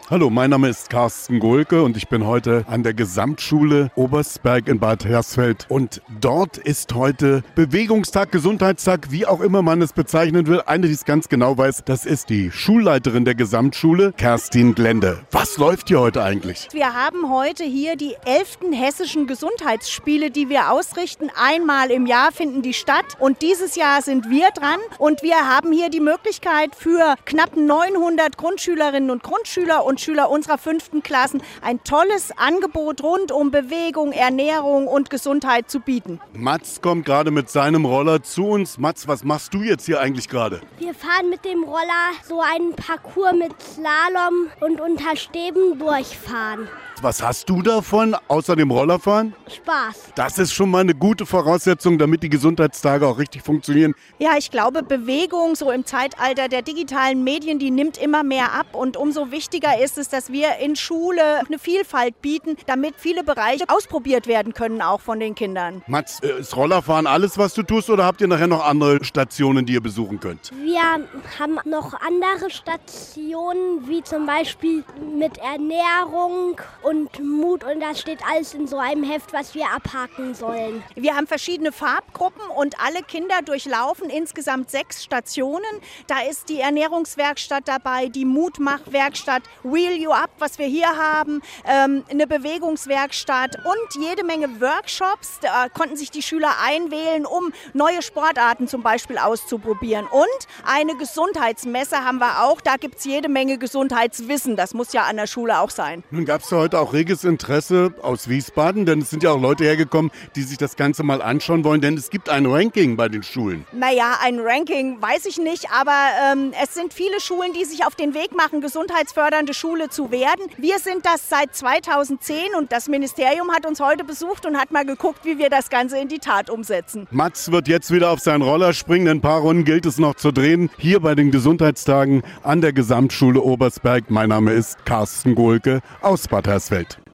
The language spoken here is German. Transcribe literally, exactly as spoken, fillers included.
Hallo, mein Name ist Carsten Gohlke und ich bin heute an der Gesamtschule Oberstberg in Bad Hersfeld. Und dort ist heute Bewegungstag, Gesundheitstag, wie auch immer man es bezeichnen will. Eine, die es ganz genau weiß, das ist die Schulleiterin der Gesamtschule, Kerstin Glende. Was läuft hier heute eigentlich? Wir haben heute hier die elften hessischen Gesundheitsspiele, die wir ausrichten. Einmal im Jahr finden die statt und dieses Jahr sind wir dran. Und wir haben hier die Möglichkeit für knapp neunhundert Grundschülerinnen und Grundschüler und Schüler unserer fünften Klassen ein tolles Angebot rund um Bewegung, Ernährung und Gesundheit zu bieten. Mats kommt gerade mit seinem Roller zu uns. Mats, was machst du jetzt hier eigentlich gerade? Wir fahren mit dem Roller so einen Parcours mit Slalom und unter Stäben durchfahren. Was hast du davon, außer dem Rollerfahren? Spaß. Das ist schon mal eine gute Voraussetzung, damit die Gesundheitstage auch richtig funktionieren. Ja, ich glaube, Bewegung so im Zeitalter der digitalen Medien, die nimmt immer mehr ab. Und umso wichtiger ist es, dass wir in Schule eine Vielfalt bieten, damit viele Bereiche ausprobiert werden können, auch von den Kindern. Mats, ist Rollerfahren alles, was du tust, oder habt ihr nachher noch andere Stationen, die ihr besuchen könnt? Wir haben noch andere Stationen, wie zum Beispiel mit Ernährung und Mut, und das steht alles in so einem Heft, was wir abhaken sollen. Wir haben verschiedene Farbgruppen und alle Kinder durchlaufen insgesamt sechs Stationen. Da ist die Ernährungswerkstatt dabei, die Mutmachwerkstatt, Wheel You Up, was wir hier haben, ähm, eine Bewegungswerkstatt und jede Menge Workshops. Da konnten sich die Schüler einwählen, um neue Sportarten zum Beispiel auszuprobieren. Und eine Gesundheitsmesse haben wir auch. Da gibt es jede Menge Gesundheitswissen. Das muss ja an der Schule auch sein. Nun gab es ja heute auch reges Interesse aus Wiesbaden, denn es sind ja auch Leute hergekommen, die sich das Ganze mal anschauen wollen, denn es gibt ein Ranking bei den Schulen. Naja, ein Ranking weiß ich nicht, aber ähm, es sind viele Schulen, die sich auf den Weg machen, gesundheitsfördernde Schule zu werden. Wir sind das seit zweitausendzehn und das Ministerium hat uns heute besucht und hat mal geguckt, wie wir das Ganze in die Tat umsetzen. Mats wird jetzt wieder auf seinen Roller springen, ein paar Runden gilt es noch zu drehen, hier bei den Gesundheitstagen an der Gesamtschule Oberstberg. Mein Name ist Carsten Gohlke aus Bad Hersfeld.